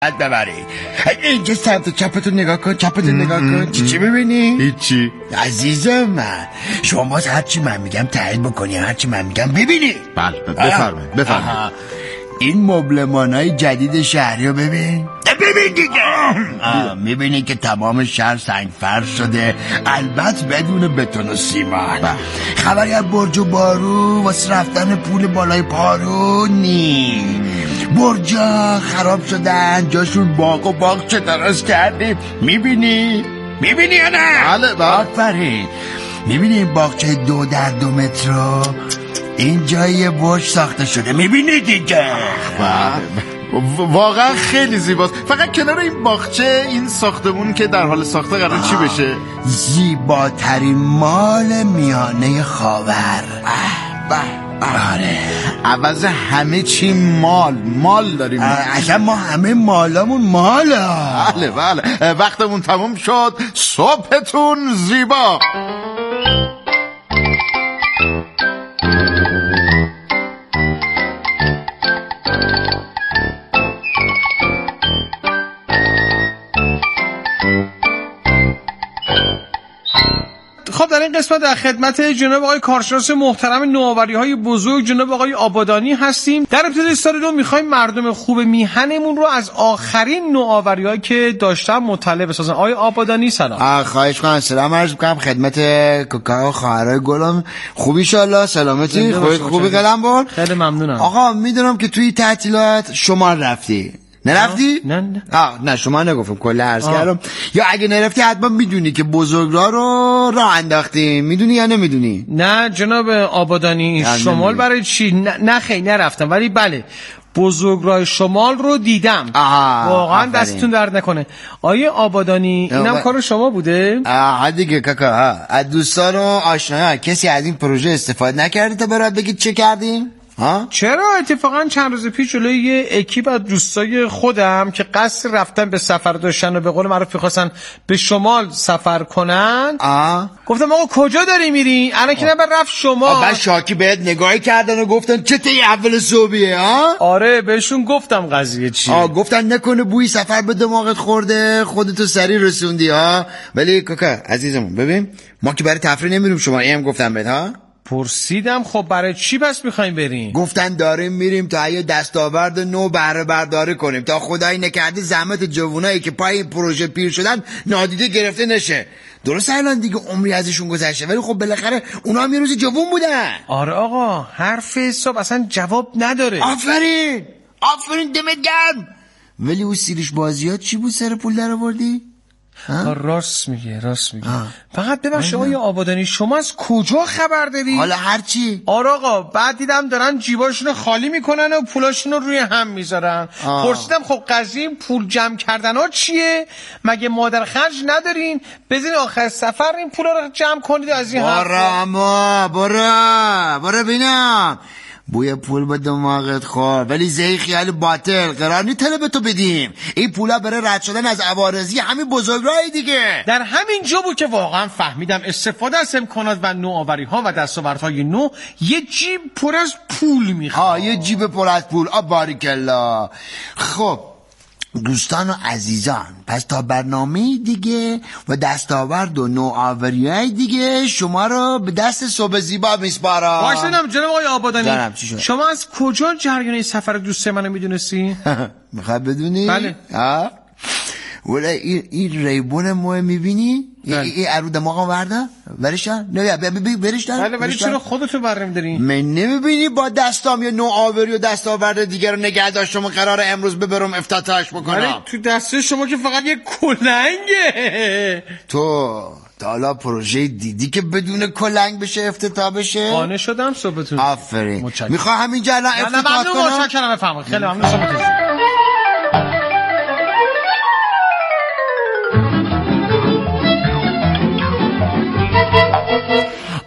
ببرید اینجا سمت چپتون نگاه کن، چپتون نگاه کن. چی میبینی؟ هیچی عزیزم من، شما باز هرچی من میگم تایید بکنی، هرچی من میگم ببینی. بله بفرمایید. این مبلمانای جدید شهری رو ببین دیگه. میبینی که تمام شهر سنگ فرش شده، البته بدون بتون و سیمان. خبری از برج و بارو واسه رفتن پول بالای پارو نی. برجا خراب شدن، جاشون باغ و باغچه درست کردیم. میبینی یا نه؟ بله. آفرین. میبینی این باغچه 2 در 2 متر این جای برج ساخته شده، میبینی دیگه. واقعا خیلی زیباست. فقط کنار این باغچه این ساختمون که در حال ساخته قرار چی بشه؟ زیباترین مال میانه خاور. آره، عوض همه چی مال داریم. اصلا ما همه مالامون مالا. بله وقتمون تموم شد. صبحتون زیبا. خب در این قسمت در خدمت جناب آقای کارشناس محترم نوآوری‌های بزرگ جناب آقای آبادانی هستیم. در ابتدای استاد میخوایم مردم خوب میهنمون رو از آخرین نوآوری‌هایی که داشتن مطلع بسازن. آقای آبادانی سلام. خواهش کنم. سلام عرض می‌کنم خدمت کوکا و خواهرای گلم. خوبی ان شاء الله؟ سلامتی؟ خوبی قلم بر؟ خیلی ممنونم. آقا میدونم که توی تعطیلات شما رفتی. نرفتی؟ نه شما نگفتم، کلا عرض کردم. یا اگه نرفتی حتما میدونی که بزرگراه رو راه انداختیم. میدونی یا نمیدونی؟ نه جناب آبادانی، شمال برای چی؟ نه خیلی نرفتم، ولی بله بزرگراه شمال رو دیدم. واقعا دستتون درد نکنه. آیه آبادانی اینم کار شما بوده؟ دیگه کاکا. از دوستان و آشناها کسی از این پروژه استفاده نکرده تا برات بگید چه کردیم؟ چرا؟ اتفاقا چند روز پیش جلوی یه اکیپ از دوستای خودم که قصد رفتن به سفر داشتن و به قول معروف می‌خواستن به شمال سفر کنن گفتم آقا کجا داری میری؟ الان که نبر رفت شمال. بعد شاکی بهت نگاهی کردن و گفتن چه تی اول صبحیه؟ آره بهشون گفتم قضیه چیه. گفتن نکنه بوی سفر به دماغت خورده خودتو سریع رسوندی. ولی کاکا عزیزمون ببین، ما که برای تفریح نمیریم شما. هم گفتم بهت پرسیدم خب برای چی پس میخوایم بریم؟ گفتن داریم میریم تا یه دستاورد نو بهره برداری کنیم، تا خدایی نکرده زحمت جوونایی که پای این پروژه پیر شدن نادیده گرفته نشه. درست الان دیگه عمری ازشون گذشته، ولی خب بالاخره اونا هم یه روز جوون بودن. آره آقا، حرف حساب اصلا جواب نداره. آفرین دمت گرم. ولی اون سیریش بازیات چی بود سر پول در آوردی؟ راست میگه. فقط ببخشید آقای آبادانی، شما از کجا خبر داری؟ حالا هرچی. آره آقا، بعد دیدم دارن جیباشونو خالی میکنن و پولاشونو روی هم میذارن. پرسیدم خب قضیه پول جمع کردن ها چیه؟ مگه مادر خرج ندارین؟ بزنین آخر سفر این پولا رو جمع کنید از این حرفا. برو ببینم. بوی پول به دماغت خور، ولی زی خیال باطل. قرار نی طلب تو بدیم. این پولا برای رد شدن از عوارضی همین بزرگراهی دیگه. در همین جا بود که واقعا فهمیدم استفاده از امکانات و نوآوری ها و دستاوردهای نو یه جیب پر از پول میخواد. یه جیب پر از پول. باریکلا. خب دوستان و عزیزان، پس تا برنامه دیگه و دستاورد و نوآوری‌های دیگه شما رو به دست صبح زیبا میسپارم. واسنم جناب آقای آبادانی، شما از کجا جریان سفر دوست منو میدونستی؟ میخواد بدونی؟ بله. ولی این ریبون مو میبینی؟ این ارو دماغم ورده؟ برش دار؟ برش دار؟ بله، ولی چرا خودتو برم داری؟ من نمیبینی با دستام یه نوآوری و دستاورد دیگه رو نگه داشتم و قراره امروز ببرم افتتاحش بکنم. ولی تو دسته شما که فقط یه کلنگه. تو تا حالا پروژه دیدی که بدون کلنگ بشه افتتاح بشه؟ قانع شدم صبحتون. آفرین. میخواه همینجا الان افتتاح کنم؟ ممنون، متشکرم. بفرمایید. خیلی ممنون صبحتون.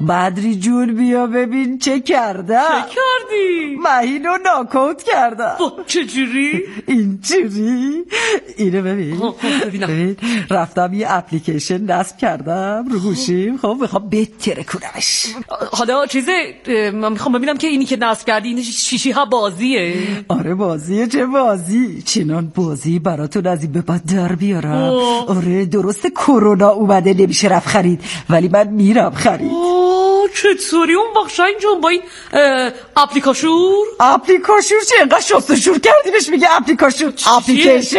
بدری جون بیا ببین چه کردم. چه کردی؟ مهینو ناکوت کردم. چجوری؟ اینجوری. اینو ببین. ببین رفتم یه اپلیکیشن نصب کردم رو گوشیم. خب میخوام بهتره کنمش. حالا من میخوام ببینم که اینی که نصب کردی این شیشی ها بازیه. آره بازیه. چه بازی؟ چنان بازی براتون از این به بعد در بیارم. آره درسته کرونا اومده نمیشه رفت خرید ولی من میرم خرید. چطوری اون بخشاین جون با این اپلیکاشور چه انقدر شست شور کردیمش میگه اپلیکیشن.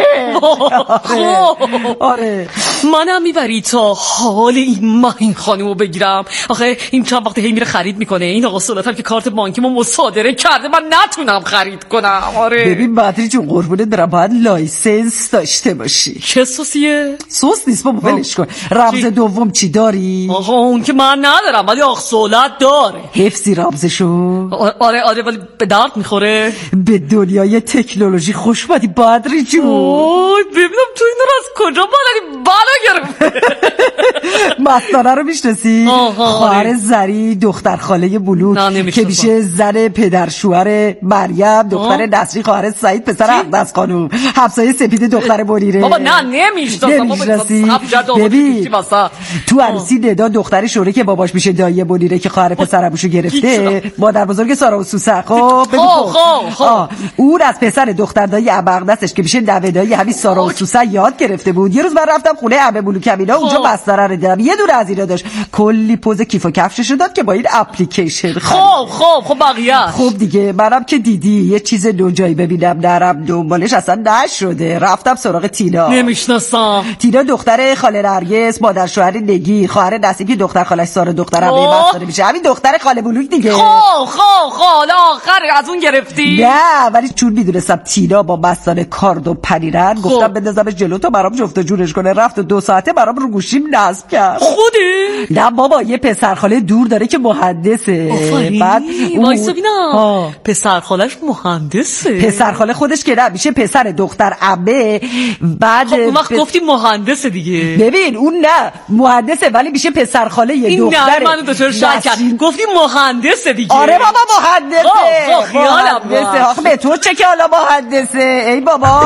آره منم میبری تا حال این مهین خانمو بگیرم. آخه این چند وقت هی میره خرید میکنه. این آقا صلاتم که کارت بانکیمو مصادره کرده من نتونم خرید کنم. آره ببین بدری جون قربونت برم باید لایسنس داشته باشی. چه سوسیه؟ سوس نیست بابا ولش کن. رمز دوم چی داری؟ آقا اون که من ندارم ولی آخ سولت داره. حفظی رمزشو؟ آره ولی به درد میخوره. به دنیای تکنولوژی خوش اومدی بدری جون. ببینم تو این رو از کجا بالدی بالا گرفت. مستانه رو میشناسی؟ خواهر زری دختر خاله بلوک که میشه زن پدر شوهر مریم دختر نصری خواهر سعید پسر اقدس خانم همسایه سپید دختر بریره. بابا نه نمیشناسم. ببین تو عروسی ندا دختر شوره که باباش میشه دایی بریره که خواهر پسر ابوشو گرفته مادر بزرگ سارا و سوسه. خب اون از پسر دختر دایی ابقدسش که میشه نوه دایی همین سارا و سوسه یاد گرفته بود. یه روز من رفتم خونه عمه بلوک امینا اونجا بستره رو دیدم یه دونه از اینا داشت کلی پوز کیف و کفشش داد که با این اپلیکیشن. خب بقیه خب دیگه منم که دیدی یه چیز نوجایی ببینم نرم دنبالش اصلا نشده. رفتم سراغ تینا. نمیشناسم. تینا دختر خاله نرگس مادر شوهر نگی خواهر نصیب که دختر خالش سارا دختر عمه بستره میشه همین دختر خاله بلوک دیگه. حالا آخر از اون گرفتی؟ نه ولی چون میدونستم تینا با مستانه کارد و پریرن گفتم بندازمش جلو تا برام جفت و جورش کنه. رفت و 2 ساعته برام رو گوشیم نصب کرد. خودی؟ نه بابا یه پسرخاله دور داره که مهندسه. بعد وایسا ببینم پسرخالش مهندسه. پسرخاله خودش که نه میشه پسر دختر عمه. بعد اون وقت گفتی مهندسه دیگه. ببین اون نه مهندسه ولی میشه پسرخاله یه دختره. نه منو دچار شک کرد. گفتی مهندسه دیگه. آره بابا مهندسه. خیالم آخه به تو چه که حالا مهندسه ای بابا.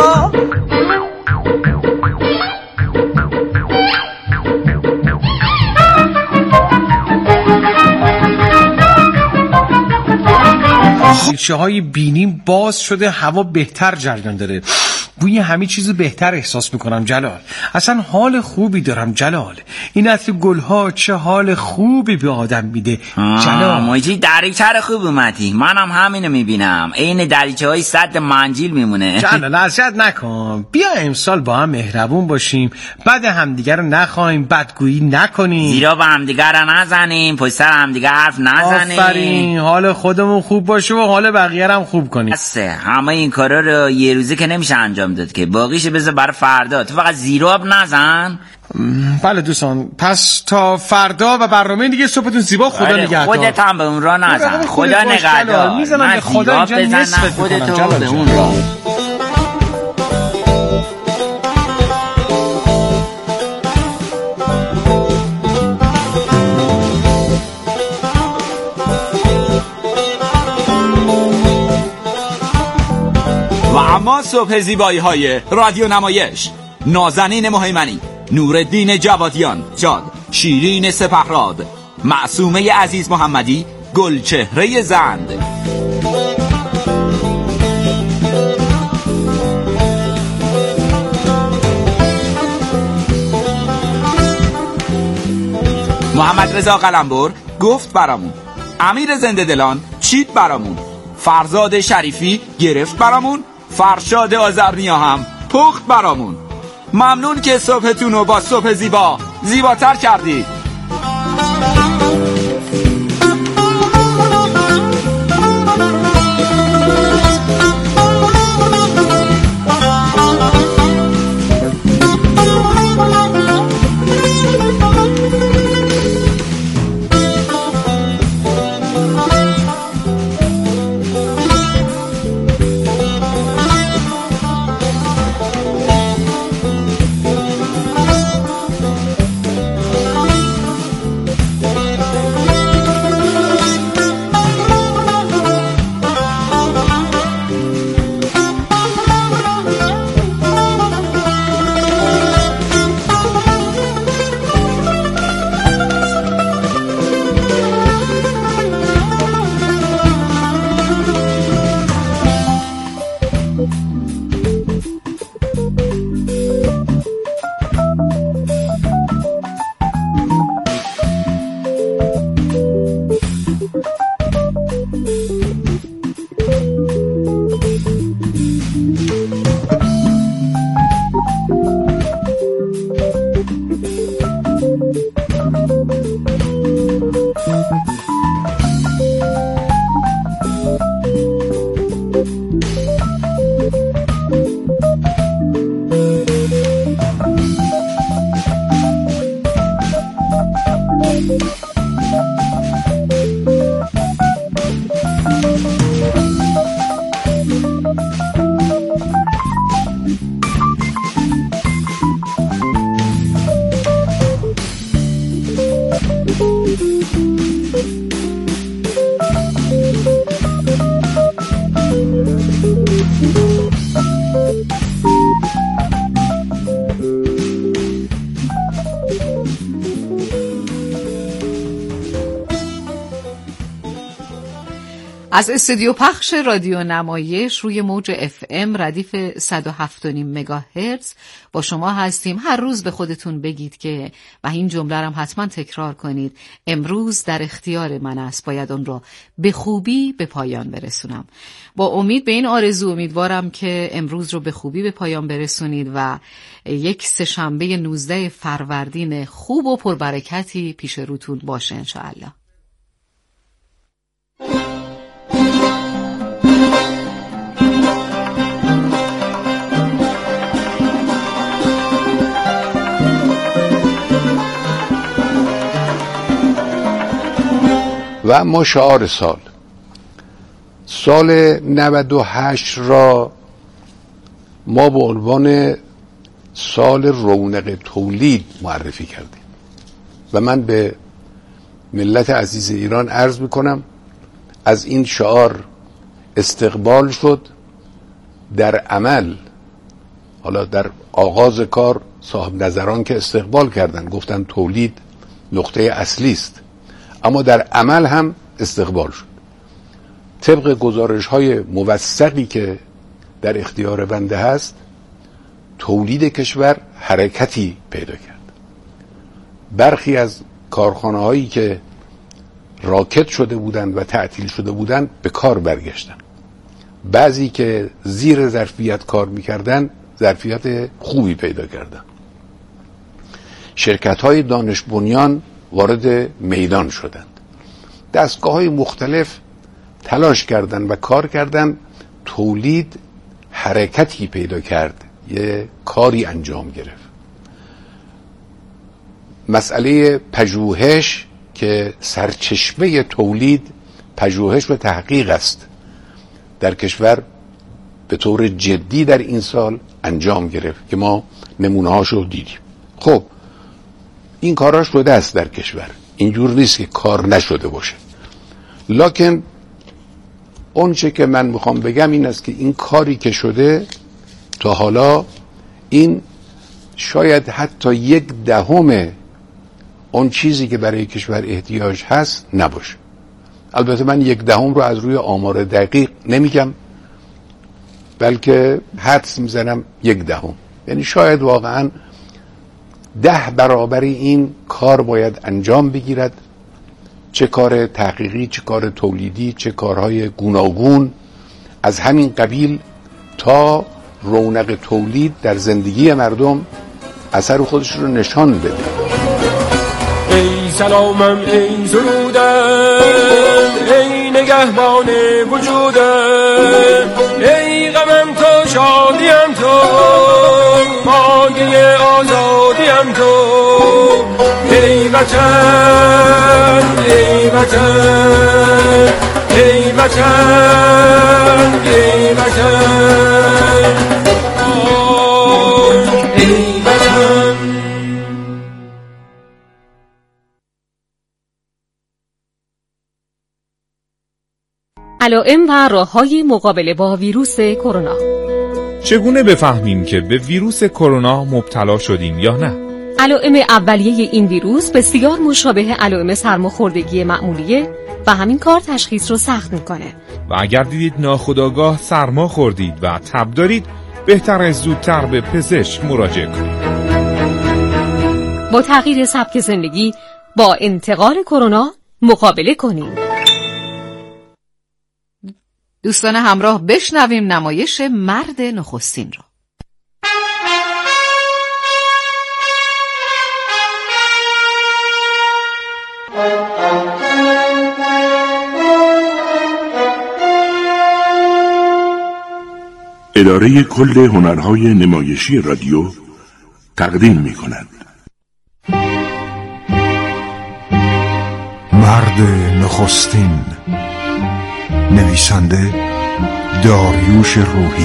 شیشه های بینیم باز شده هوا بهتر جریان داره بوی همه چیزو بهتر احساس میکنم جلال. اصلا حال خوبی دارم جلال. این عطر گلها چه حال خوبی به آدم میده جلال. موجی دریچه خوب اومدی. منم همینو میبینم. این دریچه های سد منجیل میمونه. جلال اذیت نکن. بیا امسال با هم مهربون باشیم بعد همدیگه رو نخوایم بدگویی نکنیم زیرا با همدیگه رو نزنیم پشت سر همدیگه حرف نزنیم. آفرین حال خودمون خوب باشه و حال بقیه هم خوب کنیم. همه این کارا رو یه روزه که نمیشه انجام داد که باقیش بذار برای فردا. تو فقط زیراب نزن. بله دوستان پس تا فردا و برنامه دیگه صبحتون زیبا. خدا نگهدار. خودت هم به اون راه نزن. خدا نگهدار. میزنم به خدا اینجا نصفت خودتو به اون راه. و اما صبح زیبایی های رادیو نمایش نازنین مهیمنی، نورالدین جوادیان جاد، شیرین سپهراد، معصومه عزیز محمدی، گلچهره زند. محمد رضا قلمبر گفت برامون، امیر زنده دلان چید برامون، فرزاد شریفی گرفت برامون، فرشاد آذرنیا هم پخت برامون. ممنون که صبحتون رو با صبح زیبا زیباتر کردید. از استودیو پخش رادیو نمایش روی موج FM ردیف 107.5 مگاهرتز با شما هستیم. هر روز به خودتون بگید که و این جمله رو هم حتما تکرار کنید: امروز در اختیار من است، باید اون رو به خوبی به پایان برسونم. با امید به این آرزو امیدوارم که امروز رو به خوبی به پایان برسونید و یک سه‌شنبه 19 فروردین خوب و پربرکتی پیش روتون باشه انشاءالله. و اما شعار سال 98 را ما به عنوان سال رونق تولید معرفی کردیم و من به ملت عزیز ایران عرض میکنم از این شعار استقبال شد. در عمل، حالا در آغاز کار صاحب نظران که استقبال کردن گفتن تولید نقطه اصلی است، اما در عمل هم استقبال شد. طبق گزارش‌های موثقی که در اختیار بنده هست، تولید کشور حرکتی پیدا کرد. برخی از کارخانه‌هایی که راکد شده بودند و تعطیل شده بودند به کار برگشتن. بعضی که زیر ظرفیت کار می‌کردند ظرفیت خوبی پیدا کردند. شرکت‌های دانش بنیان وارد میدان شدند. دستگاه‌های مختلف تلاش کردند و کار کردند. تولید حرکتی پیدا کرد، یه کاری انجام گرفت. مسئله پژوهش که سرچشمه تولید، پژوهش و تحقیق است، در کشور به طور جدی در این سال انجام گرفت که ما نمونه‌هاشو دیدیم. خب این کارا شده است در کشور، اینجور نیست که کار نشده باشه. لکن اون چه که من میخوام بگم این است که این کاری که شده تا حالا این شاید حتی 1/10 اون چیزی که برای کشور احتیاج هست نباشه. البته من 1/10 رو از روی آمار دقیق نمیگم، بلکه حدس میزنم 1/10. یعنی شاید واقعا 10 برابر این کار باید انجام بگیرد، چه کار تحقیقی، چه کار تولیدی، چه کارهای گوناگون از همین قبیل، تا رونق تولید در زندگی مردم اثر خودش رو نشان بده. ای سلامم، ای سرودم، ای نگهبان وجودم، ای غمم تو، شادیم تو، مایه آزادیم تو. ای وطن، ای وطن، ای وطن، ای وطن، ای وطن. علائم و راه‌های مقابله با ویروس کرونا. چگونه بفهمیم که به ویروس کرونا مبتلا شدیم یا نه؟ علائم اولیه این ویروس بسیار مشابه علائم سرماخوردگی معمولیه و همین کار تشخیص رو سخت میکنه. و اگر دیدید ناخودآگاه سرما خوردید و تب دارید، بهتره زودتر به پزشک مراجعه کنید. با تغییر سبک زندگی با انتقال کرونا مقابله کنید. دوستان همراه، بشنویم نمایش مرد نخستین رو. اداره کل هنرهای نمایشی رادیو تقدیم می کند مرد نخستین، نویسنده داریوش روحی.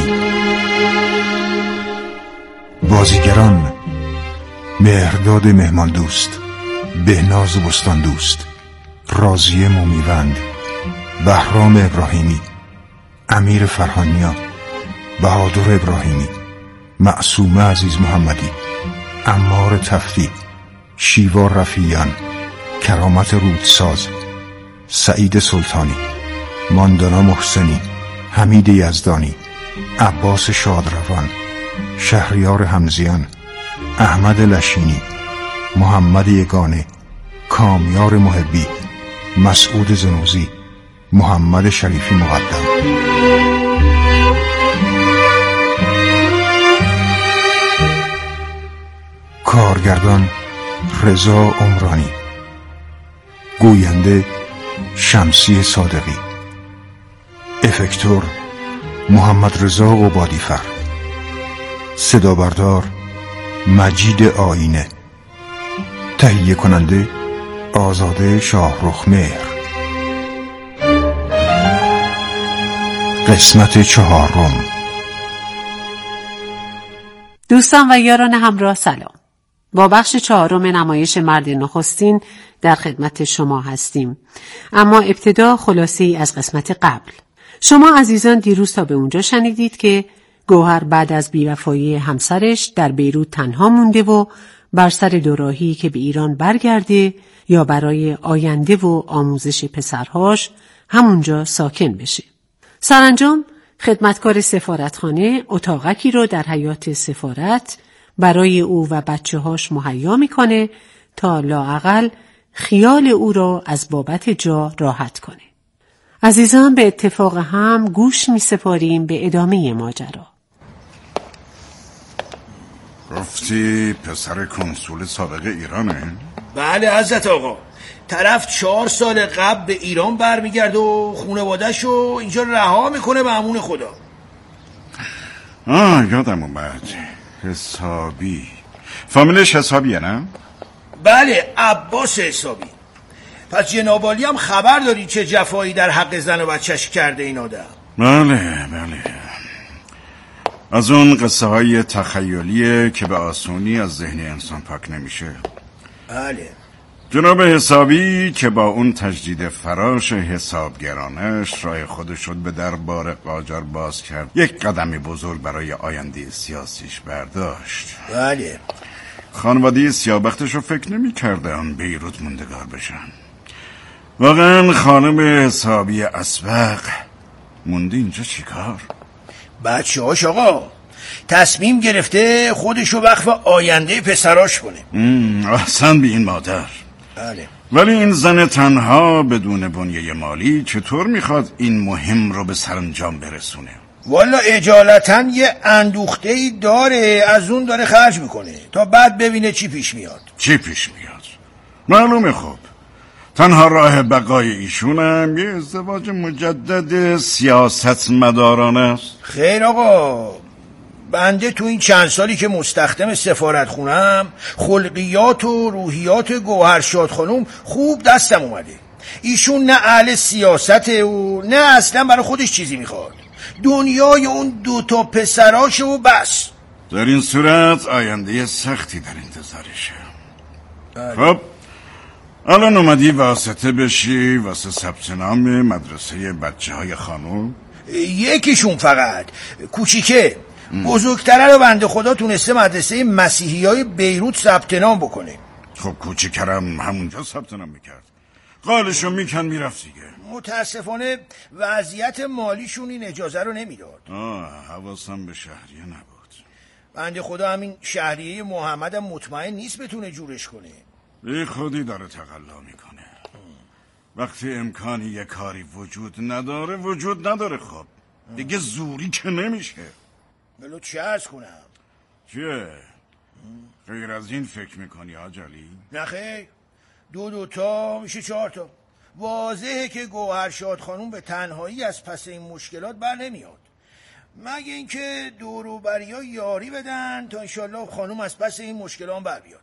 بازیگران: مهرداد مهمان دوست، بهناز بستان دوست، راضیه مومیوند، بهرام ابراهیمی، امیر فرهانیا، بهادر ابراهیمی، معصومه عزیز محمدی، عمار تفتی، شیوا رفیعیان، کرامت رودساز، سعید سلطانی، ماندانا محسنی، حمید یزدانی، عباس شادروان، شهریار حمزیان، احمد لشینی، محمد یگانه، کامیار محبی، مسعود زنوزی، محمد شریفی مقدم. کارگردان رضا عمرانی، گوینده شمسی صادقی، افکتور محمد رضا عبادی‌فر، صدا بردار مجید آینه، تهیه کننده آزاده شاهرخ مهر. قسمت 4. دوستان و یاران همراه سلام. با بخش 4 نمایش مرد نخستین در خدمت شما هستیم. اما ابتدا خلاصه‌ای از قسمت قبل. شما عزیزان دیروز تا به اونجا شنیدید که گوهر بعد از بی‌وفایی همسرش در بیروت تنها مونده و بر سر دوراهی که به ایران برگرده یا برای آینده و آموزش پسرهاش همونجا ساکن بشه. سرانجام خدمتکار سفارتخانه اتاقکی رو در حیاط سفارت برای او و بچه‌هاش مهیا میکنه تا لااقل خیال او را از بابت جا راحت کنه. عزیزان به اتفاق هم گوش می‌سپاریم به ادامه ماجرا. گفتی پسر کنسول سابق ایرانه؟ بله حضرت آقا. طرف 4 سال قبل به ایران برمیگرده و خانواده‌شو اینجا رها میکنه به امون خدا. یادم اومد. حسابی. فامیلش حسابیه نه؟ بله عباس حسابی. پس جناب عالی هم خبر داری چه جفایی در حق زن و بچه‌ش کرده این آدم؟ بله. از اون قصه های تخیلیه که به آسونی از ذهن انسان پاک نمیشه. بله. جناب حسابی که با اون تجدید فراش حسابگرانش راه خودشون به دربار قاجار باز کرد، یک قدمی بزرگ برای آینده سیاسیش برداشت. بله. خانواده سیابختش رو فکر نمی کردن بیروت موندگار بشن. واقعا خانم حسابی اسبق موندی اینجا چیکار؟ بچه هاش آقا تصمیم گرفته خودشو وقف آینده پسراش کنه. احسن به این مادر. بله. ولی این زن تنها بدون بنیه مالی چطور میخواد این مهم رو به سرانجام برسونه؟ والا اجالتا یه اندوخته‌ای داره، از اون داره خرج میکنه تا بعد ببینه چی پیش میاد. چی پیش میاد؟ معلومه. خب تنها راه بقای ایشونم یه ازدواج مجدد سیاستمدارانه است. خیر آقا، بنده تو این چند سالی که مستخدم سفارت خونم خلقیات و روحیات گوهرشاد خانم خوب دستم اومده. ایشون نه اهل سیاسته و نه اصلا برای خودش چیزی میخواد، دنیای اون 2 پسراشه و بس. در این صورت آینده سختی در انتظارشه. خب الان اومدی واسطه بشی واسه ثبت نام مدرسه بچه های خانم؟ یکیشون فقط کوچیکه. بزرگتره رو بنده خدا تونسته مدرسه مسیحی های بیروت ثبت نام بکنه. خب کوچیکرم همونجا ثبت نام میکرد، قالشو میکن میرفت دیگه. متاسفانه وضعیت مالیشون این اجازه رو نمیداد. حواسم به شهریه نبود. بنده خدا همین شهریه محمد مطمئن نیست بتونه جورش کنه. بی خودی داره تقلا میکنه. وقتی امکانی یه کاری وجود نداره خب دیگه زوری که نمیشه. بلو چه عرض کنم؟ چیه؟ غیر از این فکر میکنی آجالی؟ نه خیر، 2 تا میشه 4 تا. واضحه که گوهرشاد خانوم به تنهایی از پس این مشکلات بر نمیاد، مگه اینکه دوروبریا یاری بدن تا انشالله خانوم از پس این مشکلات بر بیاد.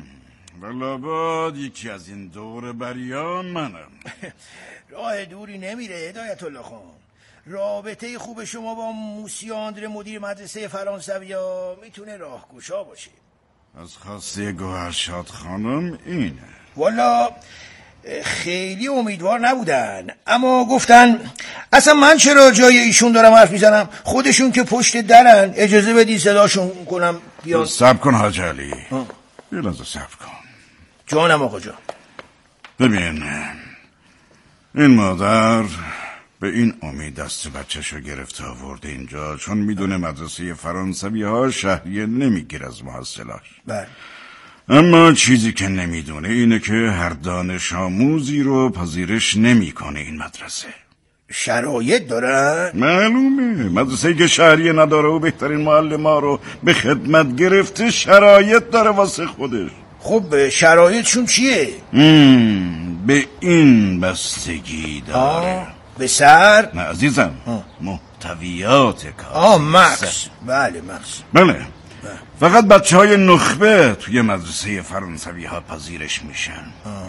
بلابد یکی از این دوروبریا منم. راه دوری نمیره هدایت الله خان. رابطه خوب شما با موسی آندره مدیر مدرسه فرانسویا میتونه راهگشا باشه. از خواسته گوهرشاد خانم اینه. والا خیلی امیدوار نبودن، اما گفتن اصلا من چرا جای ایشون دارم حرف میزنم، خودشون که پشت درن، اجازه بدی صداشون کنم بیاد. صبر کن حاج علی، یه لحظه صبر کن. جانم آقا جان. ببین این مادر به این امید دست بچه‌شو گرفته آورده اینجا، چون میدونه مدرسه فرانسوی ها شهریه نمیگیر از محصلاش. بله. اما چیزی که نمیدونه اینه که هر دانش آموزی رو پذیرش نمیکنه این مدرسه. شرایط داره؟ معلومه، مدرسه‌ای که شهریه نداره و بهترین معلم‌ها رو به خدمت گرفته شرایط داره واسه خودش. خب شرایطشون چیه؟ به این بستگی داره. به سر؟ نه عزیزم، محتویات کار. مغز. بله مغز. بله. فقط بچه‌های نخبه توی مدرسه فرانسوی ها پذیرش میشن.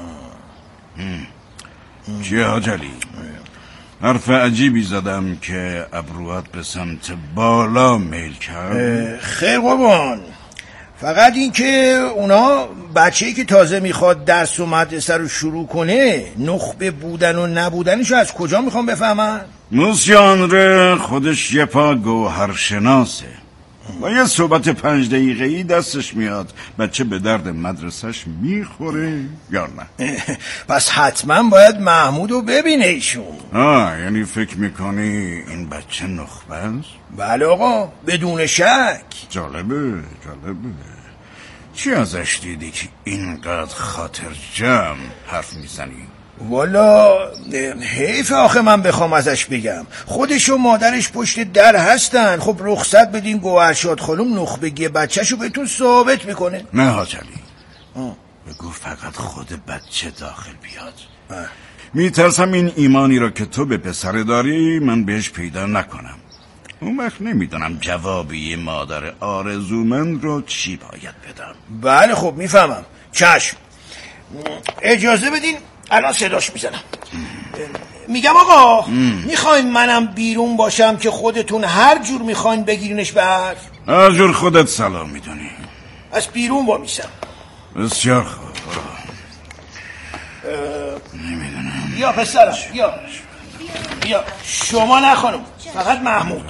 چیه حاجلی؟ حرف عجیبی زدم که ابروات به سمت بالا میل کرد. خیر قربان، فقط این که اونا بچه‌ای که تازه میخواد درس و مدرسه رو شروع کنه نخبه بودن و نبودنشو از کجا میخوام بفهمن؟ موسی آنره خودش یه پا گوهرشناسه. با یه صحبت 5 دقیقه‌ای دستش میاد بچه به درد مدرسهش میخوره یا نه. پس حتما باید محمودو ببینه ایشون. یعنی فکر میکنی این بچه نخبه است؟ بله آقا، بدون شک. جالبه. چی ازش دیدی که اینقدر خاطر جمع حرف میزنی؟ والا حیف آخه من بخوام ازش بگم. خودش و مادرش پشت در هستن. خب رخصت بدین گوهرشاد خانم نخبگی بچهشو بهتون ثابت میکنه. نه حاجلی، بگو فقط خود بچه داخل بیاد. میترسم این ایمانی را که تو به پسر داری من بهش پیدا نکنم. اون وقت نمیدونم جوابی مادر آرزومند رو چی باید بدم. بله خب میفهمم. چشم، اجازه بدین الان صداش میزنم. میگم آقا میخواین منم بیرون باشم که خودتون هر جور میخواین بگیرینش به حرف؟ هر جور خودت سلام میدونی. از بیرون با میشم. بسیار خوب. نمیدونم. یا پسرم یا شما نه خانم، فقط محمود.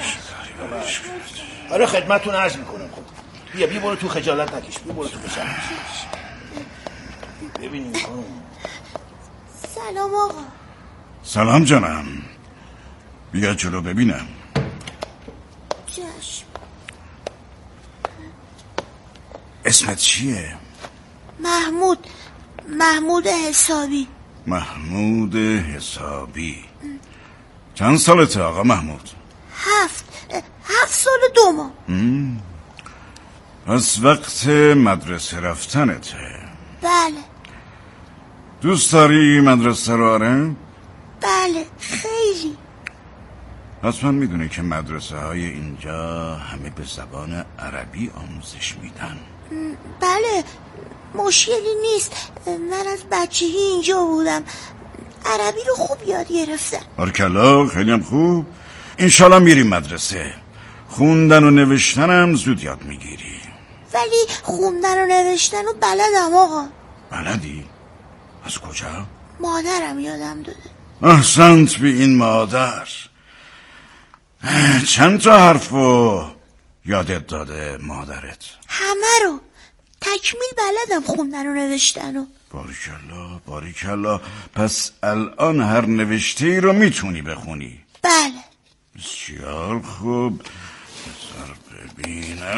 آره خدمتتون عرض میکنم. خب بیا برو تو، خجالت نکش. بیا برو تو خجالت. ببینیم خانم. سلام آقا. سلام جانم. بیا جلو ببینم. چشم. اسمت چیه؟ محمود حسابی. محمود حسابی. چند سالته آقا محمود؟ 7 سال 2 ماه. پس وقت مدرسه رفتنته. بله. دوست داری مدرسه رو؟ آره؟ بله خیلی. حتما میدونی که مدرسه های اینجا همه به زبان عربی آموزش میدن. بله مشکلی نیست. من از بچگی اینجا بودم، عربی رو خوب یاد گرفتم. بارکلا، خیلی هم خوب. انشالله میریم مدرسه. خوندن و نوشتنم زود یاد میگیری. ولی خوندن و نوشتن رو بلدم آقا. بلدی؟ از کجا؟ مادرم یادم داده. احسنت به این مادر. چند تا حرفو یادت داده مادرت؟ همه رو تکمیل بلدم، خوندن و نوشتن رو. باریکلا. پس الان هر نوشته رو میتونی بخونی؟ بله. بسیار خوب. بذار ببینم.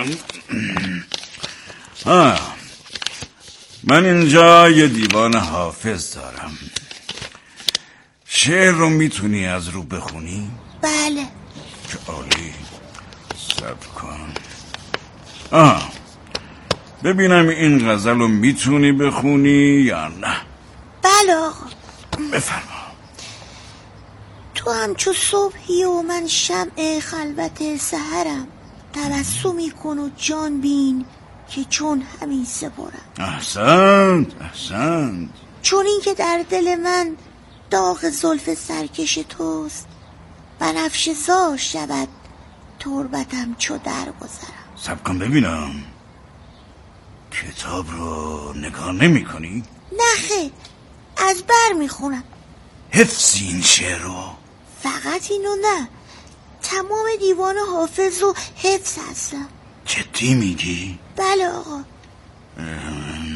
من اینجا یه دیوان حافظ دارم. شعر رو میتونی از رو بخونی؟ بله. چه عالی. صبر کن. ببینم این غزل رو میتونی بخونی یا نه؟ بله آقا. بفرما. تو همچو صبحی و من شمع خلوت سحرم، تبسمی کن و جان بین که چون همین سپرم. احسنت. چون این که در دل من داغ زلف سرکش توست، بنفشه زار شود تربتم چو در گذرم. صبر کن ببینم. کتاب رو نگاه نمی کنی؟ نه خیر، از بر میخونم. حفظی این شعر رو؟ فقط اینو نه، تمام دیوان حافظ رو حفظ هستم. جدی میگی؟ بله آقا.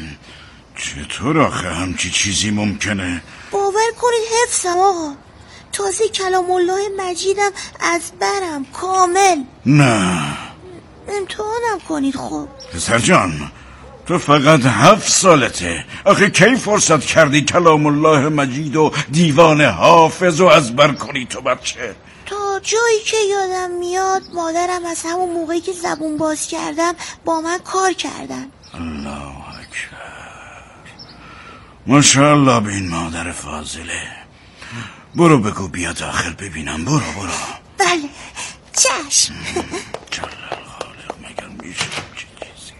چطور آخه همچی چیزی ممکنه؟ باور کنید حفظم آقا. تازه کلام الله مجیدم از برم کامل. نه امتحانم کنید. خب پسر جان، تو فقط 7 سالته. آخه کی فرصت کردی کلام الله مجید و دیوان حافظ و از بر کنی تو بچه؟ تا جایی که یادم میاد مادرم از همون موقعی که زبون باز کردم با من کار کردن. الله اکبر، ماشاءالله به این مادر فاضله. برو بگو بیا داخل ببینم. برو. بله چشم. جلال خالق، مگر میشه چه چیزی؟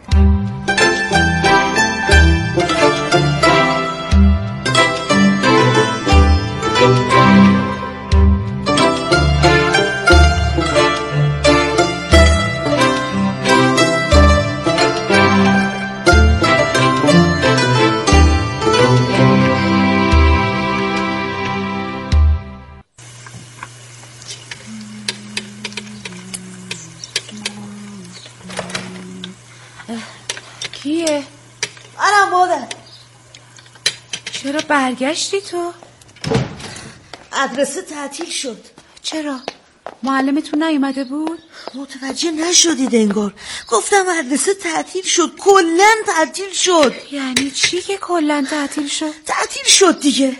کیه؟ منم مادر. چرا برگشتی تو؟ مدرسه تعطیل شد. چرا؟ معلمتون نیومده بود؟ متوجه نشدید انگار. گفتم مدرسه تعطیل شد، کلن تعطیل شد. یعنی چی که کلن تعطیل شد؟ تعطیل شد دیگه.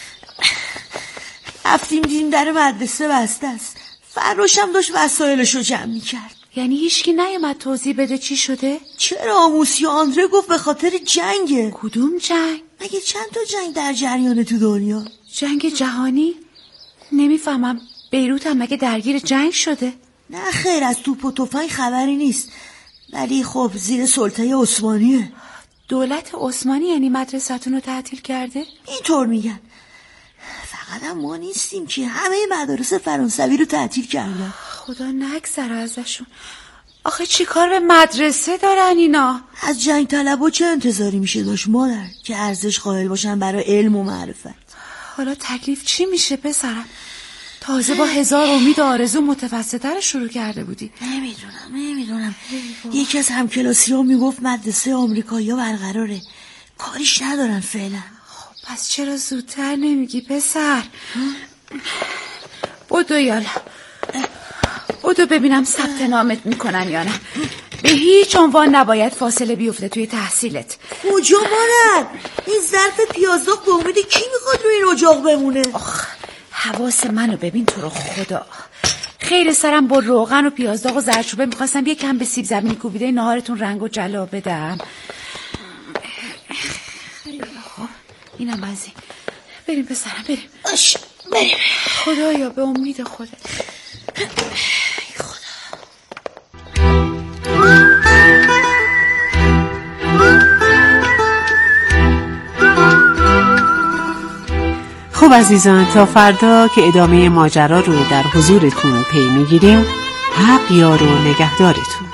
رفتیم دیدیم در مدرسه بسته است. فراشم داشت وسایلشو جمع میکرد. یعنی هیچکی نیومد توضیح بده چی شده؟ چرا؟ آموسی آندره گفت به خاطر جنگه. کدوم جنگ؟ مگه چند تا جنگ در جریانه تو دنیا؟ جنگ جهانی؟ نمیفهمم. بیروت هم مگه درگیر جنگ شده؟ نه خیر، از توپ و تفنگ خبری نیست، ولی خب زیر سلطه عثمانیه. دولت عثمانی یعنی مدرسه‌تون رو تعطیل کرده؟ اینطور میگن. فقط هم ما نیستیم که همه مدارس فرانسوی رو تعطیل کردن. خدا نگذره ازشون. آخه چی کار به مدرسه دارن اینا؟ از جنگ طلبا چه انتظاری میشه داشت مادر که ارزش قائل باشن برای علم و معرفت؟ حالا تکلیف چی میشه پسرم؟ تازه با 1000 امید و آرزو متوسطه رو شروع کرده بودی. نمیدونم. یکی از همکلاسی ها میگفت مدرسه آمریکایی‌ها برقراره، کاریش ندارن فعلا. خب پس چرا زودتر نمیگی پسر؟ بدو یالا، بدو ببینم ثبت نامت میکنن یا نه. به هیچ عنوان نباید فاصله بیفته توی تحصیلت. کجا مادر؟ این ظرف پیازداغ به امید کی میخواد روی این اجاق بمونه؟ حواس منو ببین تو رو خدا. خیر سرم با روغن و پیازداغ و زردچوبه میخواستم یکم به سیب زمینی کوبیده ناهارتون رنگ و جلا بدم. خب اینم از این. بریم پسرم بریم. بریم. خدایا به امید خودت. خب عزیزان، تا فردا که ادامه ماجرا رو در حضورتون پی میگیریم. حق یار و نگهدارتون.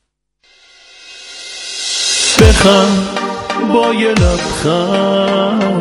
بخند با یه لبخند